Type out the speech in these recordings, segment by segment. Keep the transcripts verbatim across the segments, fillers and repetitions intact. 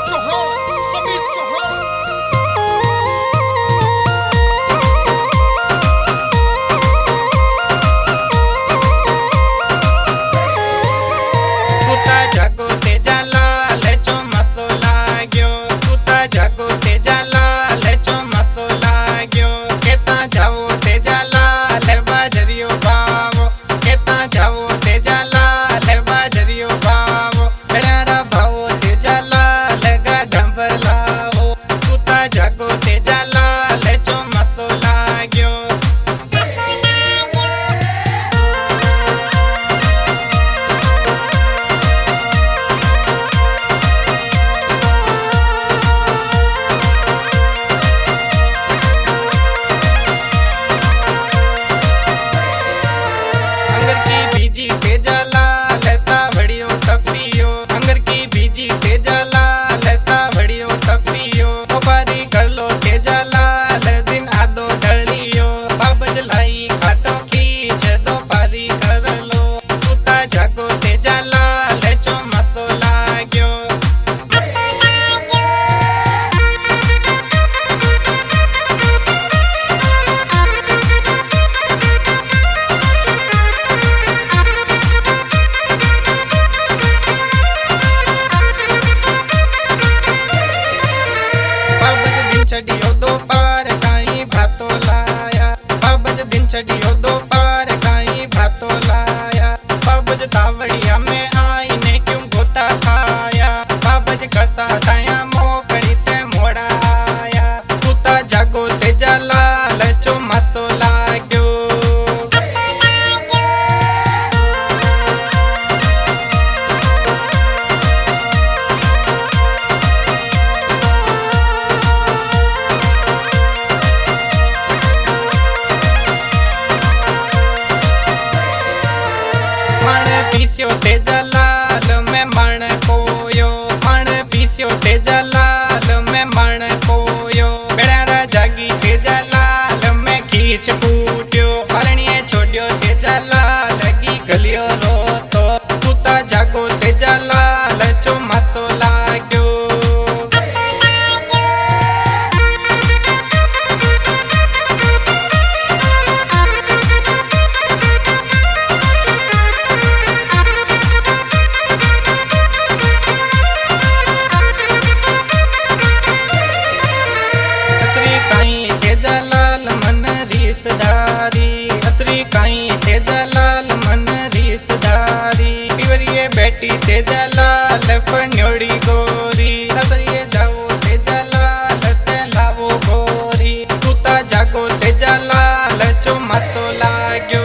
चौहान, समीर चौहान। सुता जागो ते जाला लेचो मसो लाग्यो, सुता जागो ते जाला लेचो मसो लाग्यो। केता जाओ ते जाला ले बाजरियो बावो, केता जाओ ते जाला ले बाजरियो बावो। बेड़ारा भावो ते जाला लेगा डंबर लावो, सुता जागो ते जाला लेचो मसो लाग्यो। अंगर की बीजी ते जाला लेता बड़ियो तपियो, अंगर की बीजी ते जाला लेता बड़ियो तपियो। ओ बारी कर लो ते जाला ले दिन आदो ढलियो, बाबज लाई खाटो खींच दो पारी कर लो। सुता जागो ते जाला लेचो मसो लाग्यो। बाबज दिन चढ़ियो दो पार काई भातो लाया, बाबज दिन चढ़ियो दो पार काई भातो लाया। बाबज तावड़िया में आई ने क्यों गोता खाया, बाबज करता ताया मोकड़ी ते मोड़ा आया। सुता जागो ते जाला लेचो मसो लाग्यो। मण पीस्यो ते जलाल में मण कोयो, मण पीस्यो ते जलाल में मण कोयो। बेड़ारा जागी ते जलाल में खींच फूट्यो, परणिए छोड्यो ते जलाल लगी गलियो रोतो। सुता जागो ते जलाल चो मसो लाग्यो। अतरी काई ते जलाल मन रीसदारी, अतरी काई ते जलाल मन रीसदारी। पिवरिए बेटी ते जलाल फन्योड़ी गोरी, ससरिए जाओ ते जलाल ते लावो गोरी। सुता जागो ते जलाल चो मसो लाग्यो।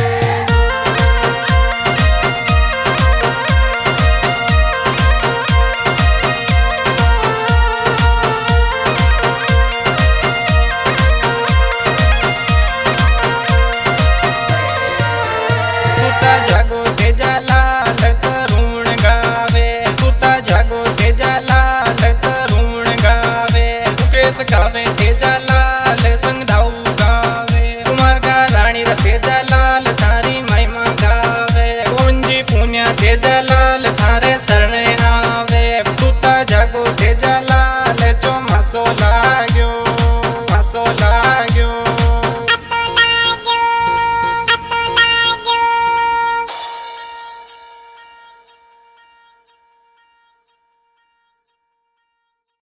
सुता जागो ते जलाल तरुण गावे, सुता जागो ते जलाल तरुण गावे। सुकेश गावे ते जलाल संगदाऊ गावे, कुमार का रानी रते जलाल थारी महिमा गावे। कुंजी पुण्या ते जलाल थारी